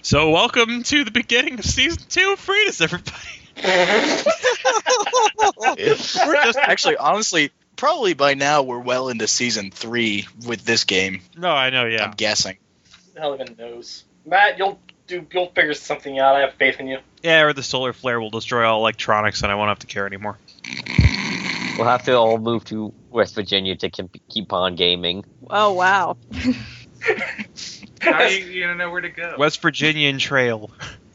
So welcome to the beginning of season 2 of Fritas, everybody. We're just actually, honestly, probably by now we're well into season 3 with this game. No, I know, yeah. I'm guessing. Who the hell even knows? Matt, you'll figure something out. I have faith in you. Yeah, or the solar flare will destroy all electronics and I won't have to care anymore. We'll have to all move to West Virginia to keep on gaming. Oh, wow. How are you gonna know where to go? West Virginian Trail.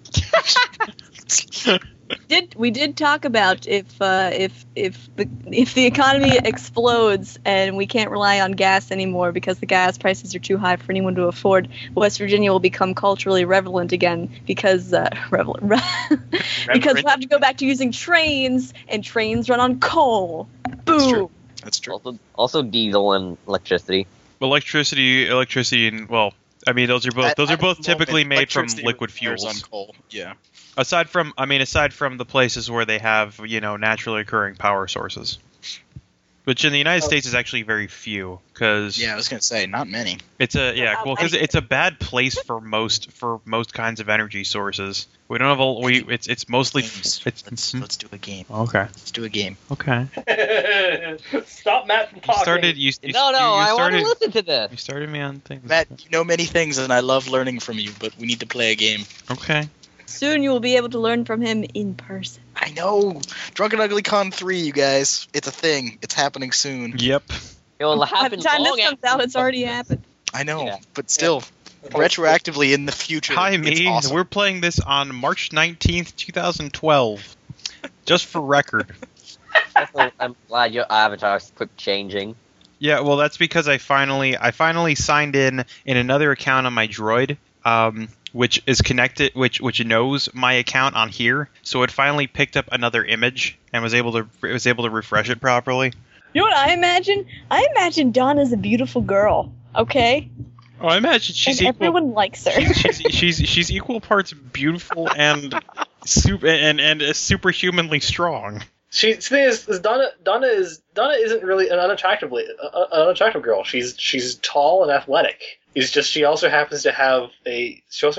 We did talk about if the economy explodes and we can't rely on gas anymore because the gas prices are too high for anyone to afford, West Virginia will become culturally relevant again because because we'll have to go back to using trains, and trains run on coal. Boom. That's true. Also diesel and electricity. Electricity, and well, I mean those are both typically made from liquid fuels. On coal. Yeah. Aside from the places where they have, naturally occurring power sources, which in the United States is actually very few. Cause I was gonna say not many. It's because it's a bad place for most kinds of energy sources. We don't have it's mostly Let's do a game. Okay. Let's do a game. Okay. Stop Matt from talking. I want to listen to this. You started me on things. Matt, you know many things, and I love learning from you, but we need to play a game. Okay. Soon you will be able to learn from him in person. I know. Drunken Ugly Con 3, you guys. It's a thing. It's happening soon. Yep. It will By happen the time long this comes out, it's already happened. I know, Yeah. but still, retroactively in the future. Hi, it's me. awesome. We're playing this on March 19th, 2012. Just for record. Also, I'm glad your avatar's quit changing. Yeah, well, that's because I finally signed in another account on my Droid, which is connected, which knows my account on here. So it finally picked up another image and was able to refresh it properly. You know what I imagine? I imagine Donna's a beautiful girl. Okay. Oh, I imagine she's and equal. everyone likes her. She's equal parts beautiful and superhumanly strong. The thing is Donna isn't really an unattractive girl. She's tall and athletic. It's just she also happens to have a. She's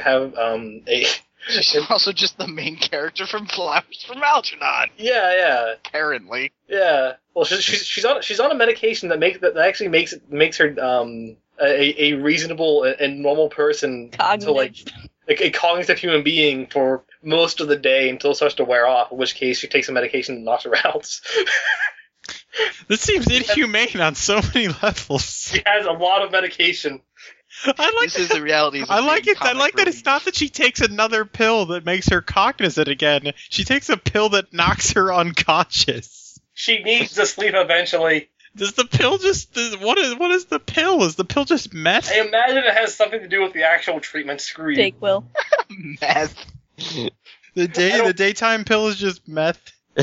also just the main character from Flowers from Algernon. Yeah. Apparently. Yeah. Well, she's on a medication that actually makes her a reasonable and normal person Cognitive. to like a cognitive human being for most of the day until it starts to wear off. In which case, she takes a medication that knocks her out. This seems inhumane on so many levels. She has a lot of medication. This is the reality. I like that it's not that she takes another pill that makes her cognizant again. She takes a pill that knocks her unconscious. She needs to sleep eventually. Does the pill what is the pill? Is the pill just meth? I imagine it has something to do with the actual treatment. Screw you. Jake will. Meth. The daytime pill is just meth.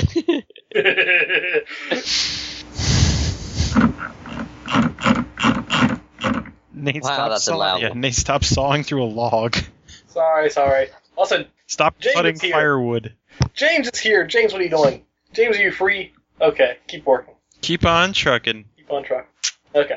Nate, Nate, stop sawing through a log. Sorry. Also, Stop James cutting is here. firewood. James is here. James, what are you doing? James, are you free? Okay, keep working. Keep on trucking. Keep on track. Okay.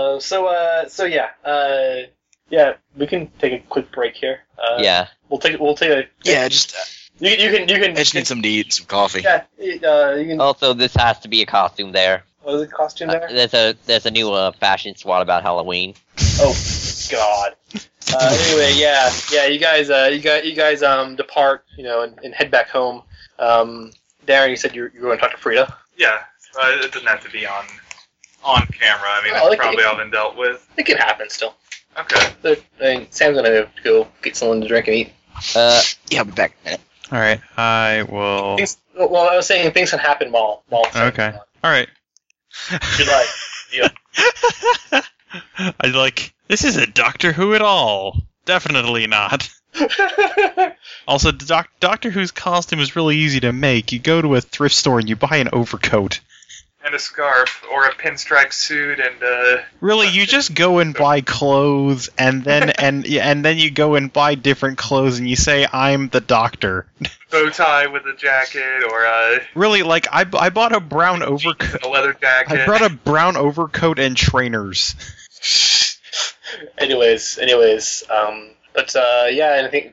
Yeah, we can take a quick break here. Yeah. We'll take a. Yeah, just. You can. I just need some to eat some coffee. Yeah. You can. Also, this has to be a costume there. What is the costume there? There's a new fashion SWAT about Halloween. Oh God. Anyway, yeah. You guys depart, and head back home. Darren, you said you were going to talk to Frida. Yeah, it doesn't have to be on camera. I mean, Oh, that's probably all been dealt with. It can happen still. Okay. Sam's gonna go get something to drink and eat. Yeah, I'll be back in a minute. All right, I will. Well, I was saying things can happen while. Okay. All right. Good luck. Yeah. I like. This isn't Doctor Who at all. Definitely not. Also, Doctor Who's costume is really easy to make. You go to a thrift store and you buy an overcoat. And a scarf, or a pinstripe suit, and Really, you just go and buy clothes, and then and then you go and buy different clothes, and you say, "I'm the Doctor." bow tie with a jacket, or Really, like I bought a brown overcoat. a leather jacket. I brought a brown overcoat and trainers. Anyways, But yeah, and I think.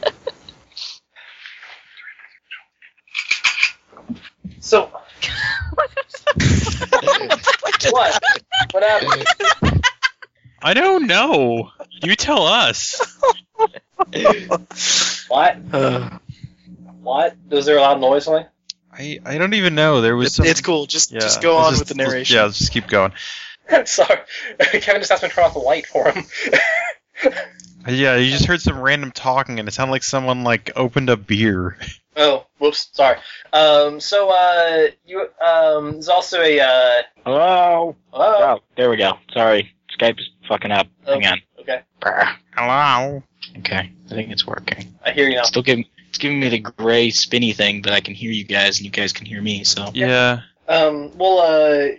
So. What? What happened? I don't know. You tell us. What? What? Was there a loud noise, something? I don't even know. There was some. It's cool. Just go let's on just- with the narration. Yeah, let's just keep going. Sorry. Kevin just asked me to turn off the light for him. Yeah, you just heard some random talking, and it sounded like someone like opened a beer. Oh, whoops, sorry. You, there's also a, Hello? hello? Oh, there we go. Sorry. Skype's fucking up. Oh. Hang on. Okay, Brr. Hello. Okay. I think it's working. I hear you now. It's giving me the gray spinny thing, but I can hear you guys, and you guys can hear me, so. Yeah. Well,